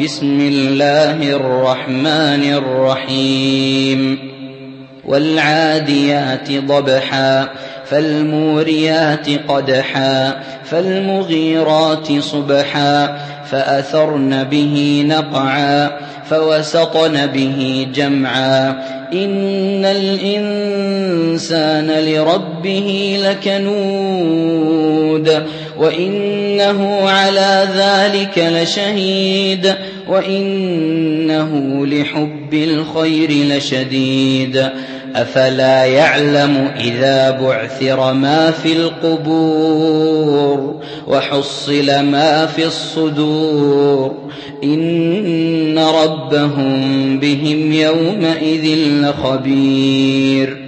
بسم الله الرحمن الرحيم والعاديات ضبحا فالموريات قدحا فالمغيرات صبحا فأثرن به نقعا فوسطن به جمعا إن الإنسان لربه لكنود وإنه على ذلك لشهيد وإنه لحب الخير لشديد أفلا يعلم إذا بعثر ما في القبور وحصل ما في الصدور إن ربهم بهم يومئذ لخبير